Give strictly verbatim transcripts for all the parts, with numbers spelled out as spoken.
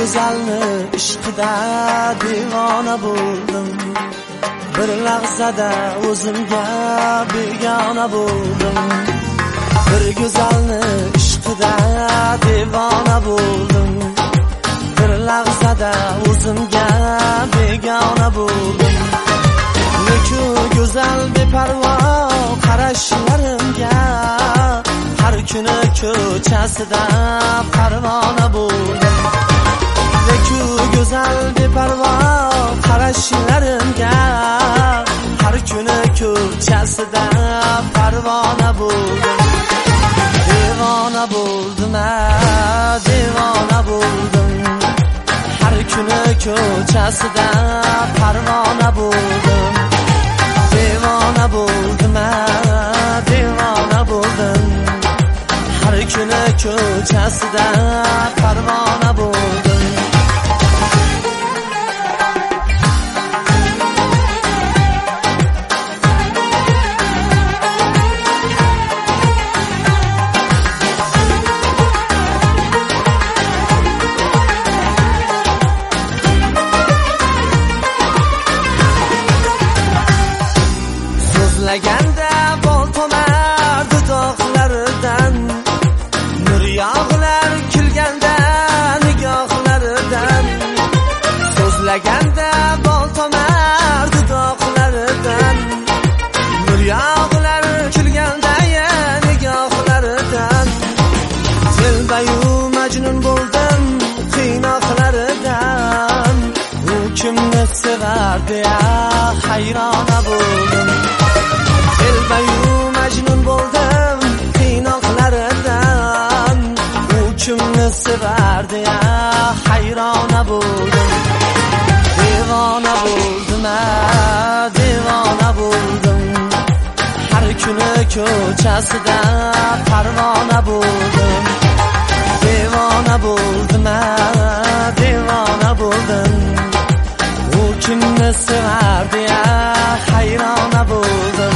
go'zalni ishqida devona bo'ldim. Bir lahzada o'zimga begona bo'ldim. Bir go'zalni ishqida devona bo'ldim. Bir lahzada o'zimga begona bo'ldim. Neku go'zal beparvo qarashlarimga har kuni ko'chasida parvona bo'ldim. Neku go'zal beparvo qarashlarimga har kuni ko'chasida parvona bo'ldim. Devona bo'ldim, devona bo'ldim. Har kuni ko'chasida parvona bo'ldim. Devona bo'ldim, devona bo'ldim. Har kuni ko'chasida parvona bo'ldim. So'zlaganda bol tomar dudoqlaridan, nur yog'lar kulganda nigohlaridan. So'zlaganda bol tomar dudoqlaridan, nur yog'lar kulganda nigohlaridan. Jilbayu majnun bo'ldim qiynoqlaridan. U kimni sevardi ya hayrona bo'ldim. Jilbayu majnun bo'ldim qiynoqlaridan. U kimni sevardi ya hayrona bo'ldim. Devona bo'ldim, devona bo'ldim. Har kuni ko'chasida parvona bo'ldim. Devona bo'ldim, devona bo'ldim. U kimni sevardi ya hayrona bo'ldim.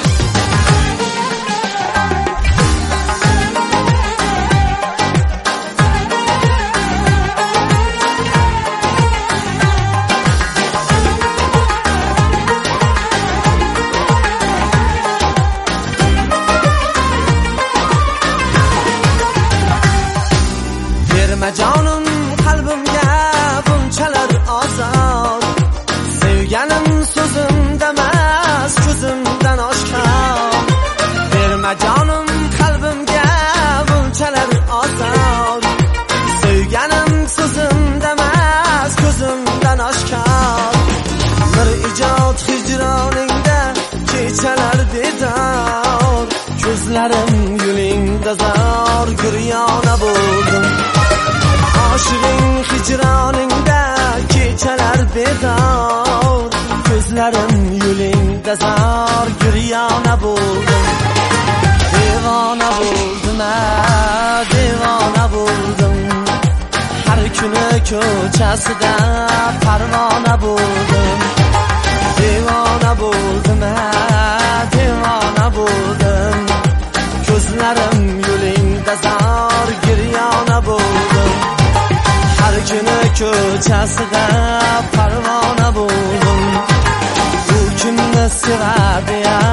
Berma jonim qalbimga bunchalar ozor. Sevganim so'zimda emas, ko'zimdan oshkor. Berma jonim qalbimga bunchalar ozor. Sevganim so'zimda emas, ko'zimdan oshkor. Bir ijod hijroningda kechalar bedor. Ko'zlarim yo'lingda zor guryona bo'ldim. Oshiqing hijroningda kechalar bedor. Ko'zlarim yo'lingda zor guryona bo'ldim. Devona bo'ldim, devona bo'ldim. Har kuni ko'chasida parvona bo'ldim. Devona bo'ldim, devona bo'ldim. Ko'zlarim yo'lingda zor guryona bo'ldim. Har kuni ko'chasida parvona bo'ldim. U kimni sevardi ya